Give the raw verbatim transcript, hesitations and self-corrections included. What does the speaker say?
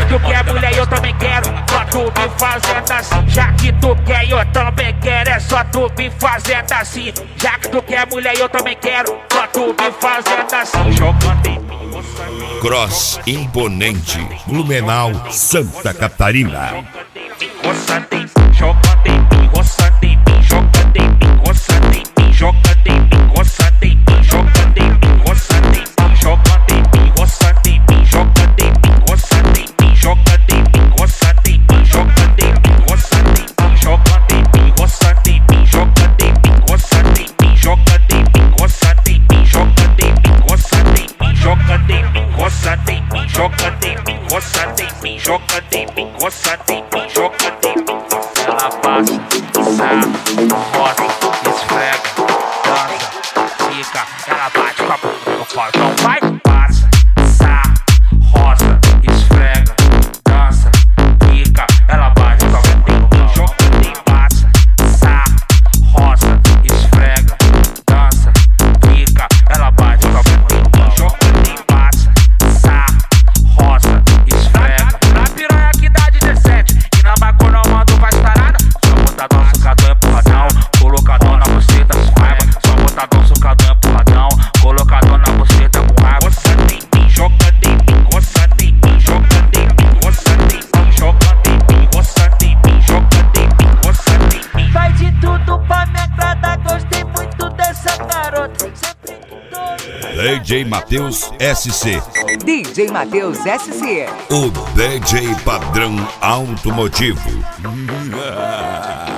tu quer mulher eu também quero, só tu me fazendo assim. Já que tu quer eu também quero, é só tu me fazendo assim. Já que tu quer mulher eu também quero, só tu me fazendo assim. Jogando em mim, moça. Cross Imponente, Blumenau, Santa Catarina. Roçando em mim, jogando em mim, roçando em mim, jogando em mim, roçando em mim, jogando em mim, roçando em mim, jogando em mim, roçando em mim, jogando em mim, roçando em mim, jogando em mim, roçando em mim, jogando em mim, roçando em mim, jogando em mim, roçando em mim, jogando em mim, roçando em mim, jogando em mim, roçando em mim, jogando em mim, roçando em mim, jogando em mim, roçando em mim, jogando em mim, roçando em mim, jogando em mim, roçando em mim, jogando em mim, roçando em mim, jogando em mim. Ela passa, sarra, roça, esfrega, dança, fica, ela bate com a bunda no portão, vai, passa, sarra, roça, esfrega, dança, fica, ela bate com a bunda no portão, joga e passa, sarra, roça, esfrega, dança, fica, ela bate com a bunda no portão, joga e passa, sarra, roça, esfrega, na piranha que dá dezessete, e na bacana eu mando vai estarada, só botadão, socadão, empurradão, colocadão na buceta com raiva, só botadão, socadão, empurradão, colocadão na buceta com raiva. Roçando em mim, jogando em mim, roçando em mim, jogando em mim, roçando em mim, jogando em mim, roçando em mim, jogando em mim, roçando em mim. Faz de tudo pra me agradar, gostei muito dessa garota, sempre doido. D J Matheus S C. D J Matheus S C. O D J padrão automotivo.